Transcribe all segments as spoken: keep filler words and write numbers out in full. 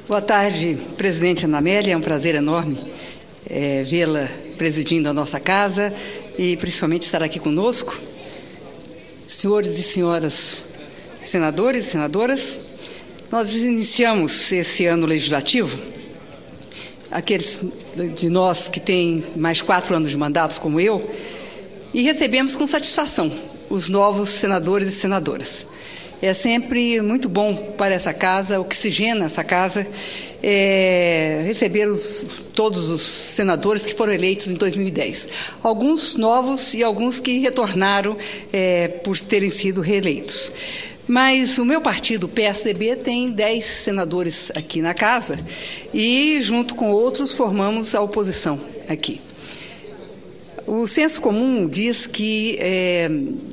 Boa tarde, presidente Ana Amélia. É um prazer enorme é, vê-la presidindo a nossa casa e principalmente estar aqui conosco. Senhores e senhoras senadores e senadoras, nós iniciamos esse ano legislativo, aqueles de nós que têm mais quatro anos de mandatos como eu, e recebemos com satisfação os novos senadores e senadoras. É sempre muito bom para essa casa, oxigena essa casa, é, receber os, todos os senadores que foram eleitos em dois mil e dez. Alguns novos e alguns que retornaram é, por terem sido reeleitos. Mas o meu partido, o P S D B, tem dez senadores aqui na casa e, junto com outros, formamos a oposição aqui. O senso comum diz que... É,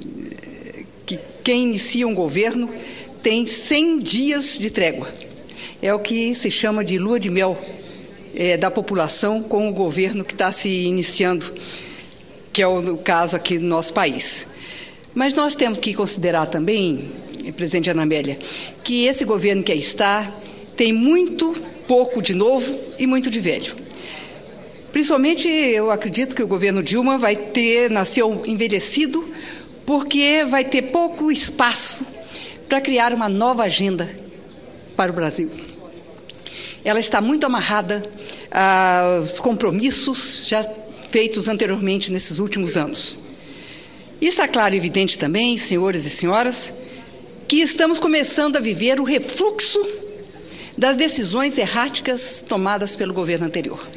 que quem inicia um governo tem cem dias de trégua. É o que se chama de lua de mel é, da população com o governo que está se iniciando, que é o caso aqui no nosso país. Mas nós temos que considerar também, presidente Ana Amélia, que esse governo que aí está tem muito pouco de novo e muito de velho. Principalmente, eu acredito que o governo Dilma vai ter, nasceu envelhecido, porque vai ter pouco espaço para criar uma nova agenda para o Brasil. Ela está muito amarrada aos compromissos já feitos anteriormente nesses últimos anos. E está claro e evidente também, senhores e senhoras, que estamos começando a viver o refluxo das decisões erráticas tomadas pelo governo anterior.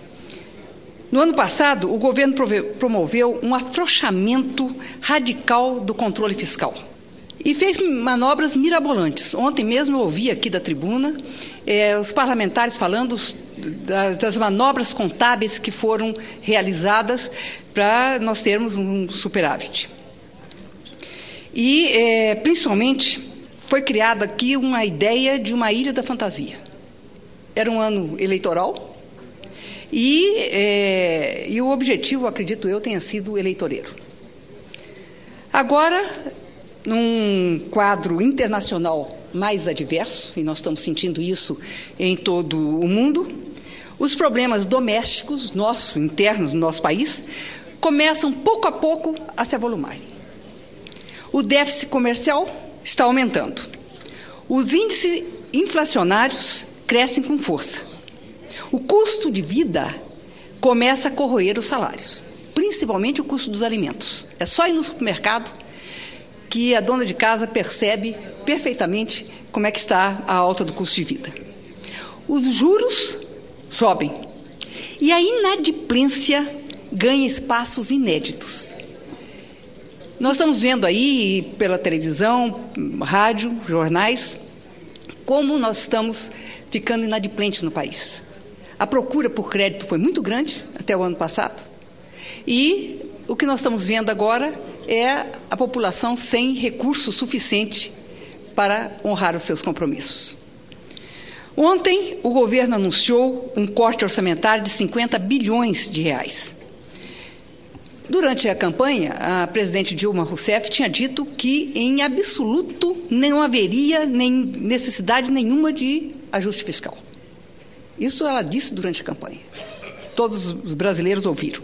No ano passado, o governo promoveu um afrouxamento radical do controle fiscal e fez manobras mirabolantes. Ontem mesmo eu ouvi aqui da tribuna eh, os parlamentares falando das, das manobras contábeis que foram realizadas para nós termos um superávit. E, eh, principalmente, foi criada aqui uma ideia de uma ilha da fantasia. Era um ano eleitoral. E, é, e o objetivo, acredito eu, tenha sido eleitoreiro. Agora, num quadro internacional mais adverso, e nós estamos sentindo isso em todo o mundo, os problemas domésticos, nossos, internos do nosso país, começam pouco a pouco a se avolumarem. O déficit comercial está aumentando. Os índices inflacionários crescem com força. O custo de vida começa a corroer os salários, principalmente o custo dos alimentos. É só ir no supermercado que a dona de casa percebe perfeitamente como é que está a alta do custo de vida. Os juros sobem e a inadimplência ganha espaços inéditos. Nós estamos vendo aí pela televisão, rádio, jornais, como nós estamos ficando inadimplentes no país. A procura por crédito foi muito grande até o ano passado e o que nós estamos vendo agora é a população sem recurso suficiente para honrar os seus compromissos. Ontem, o governo anunciou um corte orçamentário de cinquenta bilhões de reais. Durante a campanha, a presidente Dilma Rousseff tinha dito que, em absoluto, não haveria nem necessidade nenhuma de ajuste fiscal. Isso ela disse durante a campanha. Todos os brasileiros ouviram.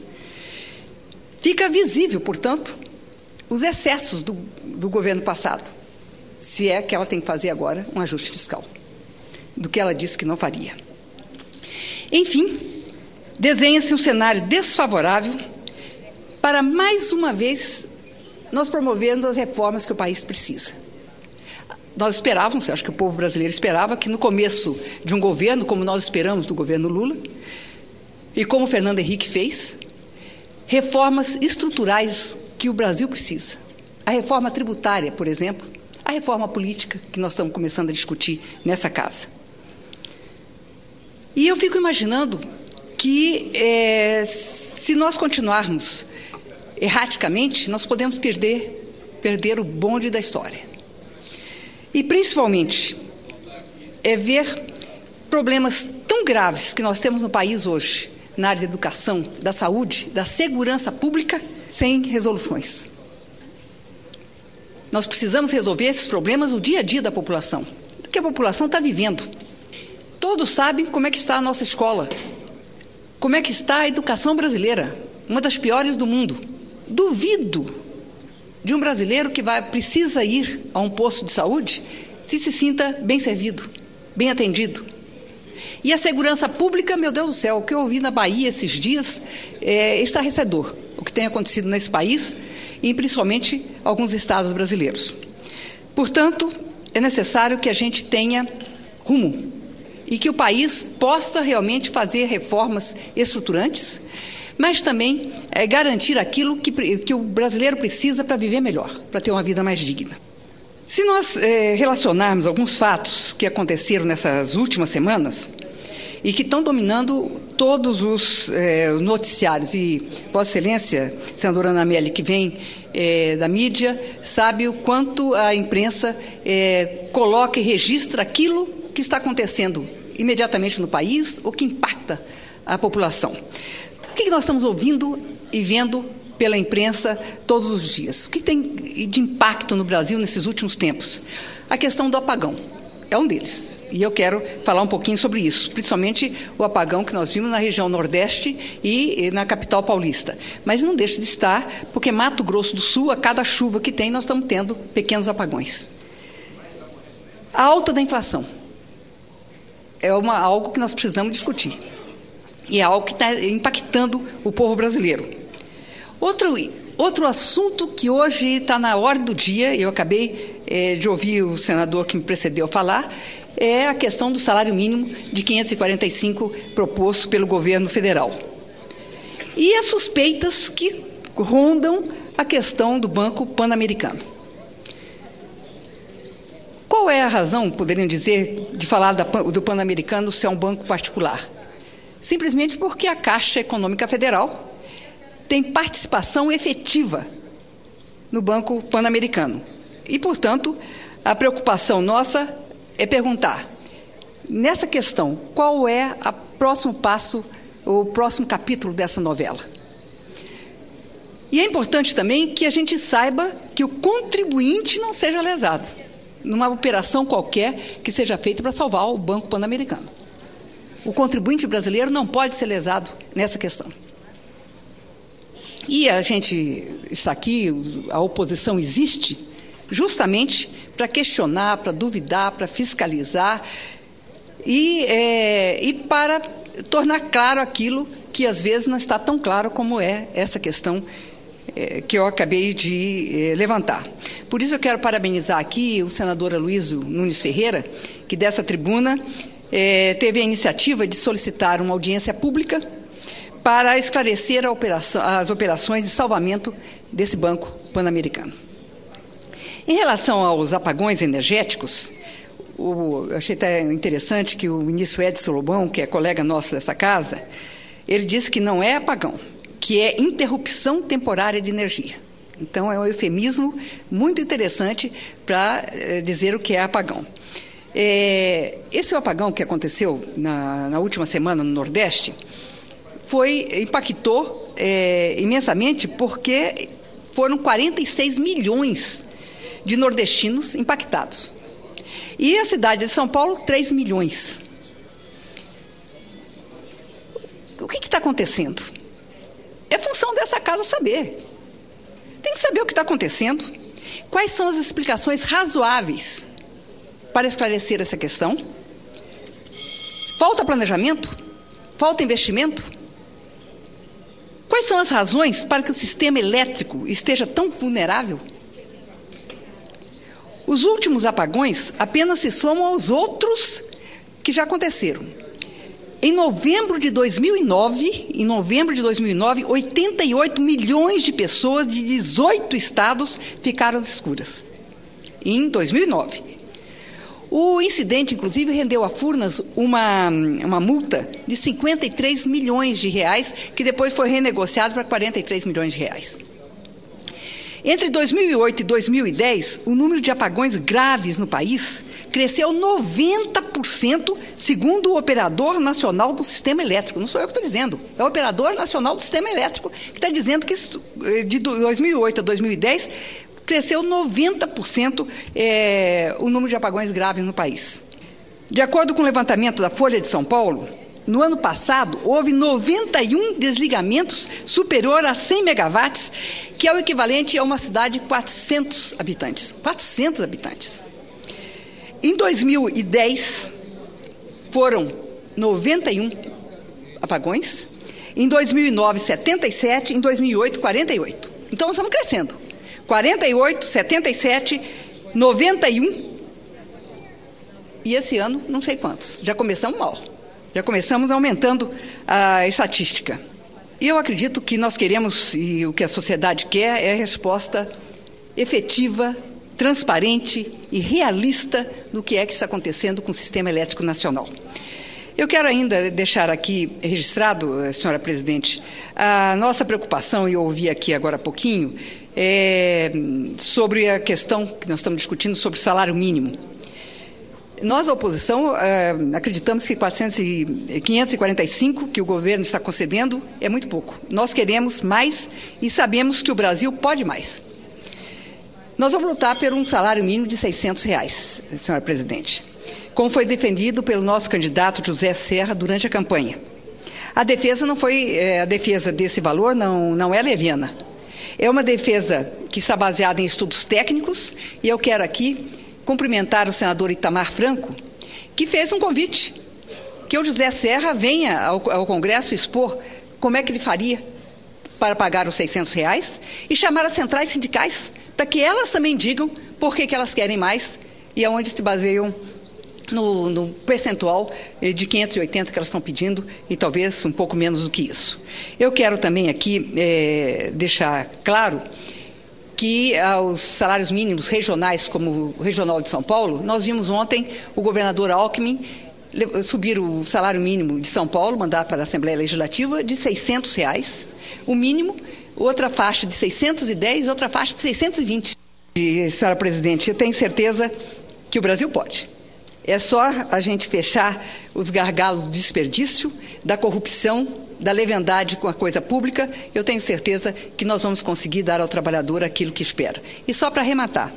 Fica visível, portanto, os excessos do, do governo passado, se é que ela tem que fazer agora um ajuste fiscal, do que ela disse que não faria. Enfim, desenha-se um cenário desfavorável para, mais uma vez, nós promovendo as reformas que o país precisa. Nós esperávamos, acho que o povo brasileiro esperava, que no começo de um governo, como nós esperamos do governo Lula, e como o Fernando Henrique fez, reformas estruturais que o Brasil precisa. A reforma tributária, por exemplo, a reforma política, que nós estamos começando a discutir nessa casa. E eu fico imaginando que, é, se nós continuarmos erraticamente, nós podemos perder, perder o bonde da história. E, principalmente, é ver problemas tão graves que nós temos no país hoje, na área da educação, da saúde, da segurança pública, sem resoluções. Nós precisamos resolver esses problemas no dia a dia da população, que a população está vivendo. Todos sabem como é que está a nossa escola, como é que está a educação brasileira, uma das piores do mundo. Duvido de um brasileiro que vai, precisa ir a um posto de saúde se se sinta bem servido, bem atendido. E a segurança pública, meu Deus do céu, o que eu ouvi na Bahia esses dias é estarrecedor, o que tem acontecido nesse país e principalmente alguns estados brasileiros. Portanto, é necessário que a gente tenha rumo e que o país possa realmente fazer reformas estruturantes, mas também é, garantir aquilo que, que o brasileiro precisa para viver melhor, para ter uma vida mais digna. Se nós é, relacionarmos alguns fatos que aconteceram nessas últimas semanas e que estão dominando todos os é, noticiários, e Vossa Excelência, senadora Ana Amélia, que vem é, da mídia, sabe o quanto a imprensa é, coloca e registra aquilo que está acontecendo imediatamente no país ou que impacta a população. O que nós estamos ouvindo e vendo pela imprensa todos os dias? O que tem de impacto no Brasil nesses últimos tempos? A questão do apagão é um deles. E eu quero falar um pouquinho sobre isso, principalmente o apagão que nós vimos na região Nordeste e na capital paulista. Mas não deixa de estar, porque Mato Grosso do Sul, a cada chuva que tem, nós estamos tendo pequenos apagões. A alta da inflação é uma, algo que nós precisamos discutir. E é algo que está impactando o povo brasileiro. Outro, outro assunto que hoje está na ordem do dia, eu acabei é, de ouvir o senador que me precedeu falar, é a questão do salário mínimo de quinhentos e quarenta e cinco proposto pelo governo federal. E as suspeitas que rondam a questão do Banco Pan-Americano. Qual é a razão, poderiam dizer, de falar da, do Pan-Americano ser um banco particular? Simplesmente porque a Caixa Econômica Federal tem participação efetiva no Banco Pan-Americano. E, portanto, a preocupação nossa é perguntar, nessa questão, qual é o próximo passo, o próximo capítulo dessa novela? E é importante também que a gente saiba que o contribuinte não seja lesado numa operação qualquer que seja feita para salvar o Banco Pan-Americano. O contribuinte brasileiro não pode ser lesado nessa questão. E a gente está aqui, a oposição existe justamente para questionar, para duvidar, para fiscalizar e, é, e para tornar claro aquilo que às vezes não está tão claro como é essa questão é, que eu acabei de é, levantar. Por isso eu quero parabenizar aqui o senador Aloysio Nunes Ferreira, que dessa tribuna É, teve a iniciativa de solicitar uma audiência pública para esclarecer a operação, as operações de salvamento desse Banco Pan-Americano. Em relação aos apagões energéticos, o, eu achei até interessante que o ministro Edson Lobão, que é colega nosso dessa casa, ele disse que não é apagão, que é interrupção temporária de energia. Então, é um eufemismo muito interessante para é, dizer o que é apagão. É, esse apagão que aconteceu na, na última semana no Nordeste foi, impactou é, imensamente porque foram quarenta e seis milhões de nordestinos impactados. E a cidade de São Paulo, três milhões. O que está acontecendo? É função dessa casa saber. Tem que saber o que está acontecendo. Quais são as explicações razoáveis para esclarecer essa questão? Falta planejamento? Falta investimento? Quais são as razões para que o sistema elétrico esteja tão vulnerável? Os últimos apagões apenas se somam aos outros que já aconteceram. Em novembro de dois mil e nove, em novembro de dois mil e nove, oitenta e oito milhões de pessoas de dezoito estados ficaram às escuras. Em dois mil e nove. O incidente, inclusive, rendeu a Furnas uma, uma multa de cinquenta e três milhões de reais, que depois foi renegociado para quarenta e três milhões de reais. Entre dois mil e oito e dois mil e dez, o número de apagões graves no país cresceu noventa por cento, segundo o Operador Nacional do Sistema Elétrico. Não sou eu que estou dizendo, é o Operador Nacional do Sistema Elétrico que está dizendo que de dois mil e oito a dois mil e dez cresceu noventa por cento é, o número de apagões graves no país. De acordo com o levantamento da Folha de São Paulo, no ano passado, houve noventa e um desligamentos superior a cem megawatts, que é o equivalente a uma cidade de quatrocentos habitantes. quatrocentos habitantes. Em dois mil e dez, foram noventa e um apagões. Em dois mil e nove, setenta e sete. Em dois mil e oito, quarenta e oito. Então, nós estamos crescendo. quarenta e oito, setenta e sete, noventa e um. E esse ano, não sei quantos. Já começamos mal. Já começamos aumentando a estatística. E eu acredito que nós queremos, e o que a sociedade quer, é a resposta efetiva, transparente e realista do que é que está acontecendo com o sistema elétrico nacional. Eu quero ainda deixar aqui registrado, senhora presidente, a nossa preocupação, e eu ouvi aqui agora há pouquinho, é, sobre a questão que nós estamos discutindo sobre o salário mínimo. Nós, a oposição, eh, acreditamos que quatrocentos e, quinhentos e quarenta e cinco que o governo está concedendo é muito pouco. Nós queremos mais e sabemos que o Brasil pode mais. Nós vamos lutar por um salário mínimo de seiscentos reais, senhora presidente, como foi defendido pelo nosso candidato José Serra durante a campanha. A defesa não foi, eh, a defesa desse valor não, não é leviana. É uma defesa que está baseada em estudos técnicos, e eu quero aqui cumprimentar o senador Itamar Franco, que fez um convite, que o José Serra venha ao, ao Congresso expor como é que ele faria para pagar os seiscentos reais e chamar as centrais sindicais para que elas também digam por que, que elas querem mais e aonde se baseiam no, no percentual de quinhentos e oitenta que elas estão pedindo e talvez um pouco menos do que isso. Eu quero também aqui é, deixar claro que aos salários mínimos regionais, como o Regional de São Paulo, nós vimos ontem o governador Alckmin subir o salário mínimo de São Paulo, mandar para a Assembleia Legislativa, de seiscentos reais, o mínimo, outra faixa de seiscentos e dez, outra faixa de seiscentos e vinte. E, senhora presidente, eu tenho certeza que o Brasil pode. É só a gente fechar os gargalos do desperdício, da corrupção, da leviandade com a coisa pública. Eu tenho certeza que nós vamos conseguir dar ao trabalhador aquilo que espera. E só para arrematar,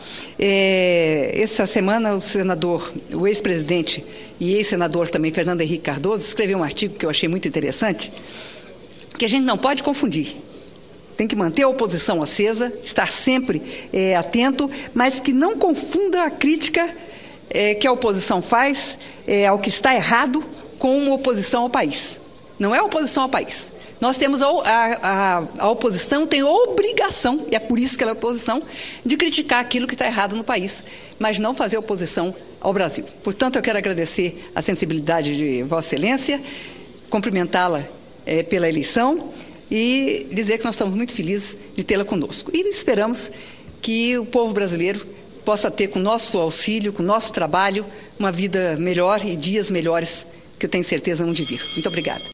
é, essa semana o senador, o ex-presidente e ex-senador também, Fernando Henrique Cardoso, escreveu um artigo que eu achei muito interessante, que a gente não pode confundir. Tem que manter a oposição acesa, estar sempre é, atento, mas que não confunda a crítica é, que a oposição faz é, ao que está errado com uma oposição ao país. Não é oposição ao país. Nós temos a, a, a oposição tem obrigação, e é por isso que ela é oposição, de criticar aquilo que está errado no país, mas não fazer oposição ao Brasil. Portanto, eu quero agradecer a sensibilidade de Vossa Excelência, cumprimentá-la é, pela eleição e dizer que nós estamos muito felizes de tê-la conosco. E esperamos que o povo brasileiro possa ter, com o nosso auxílio, com o nosso trabalho, uma vida melhor e dias melhores, que eu tenho certeza vão de vir. Muito obrigada.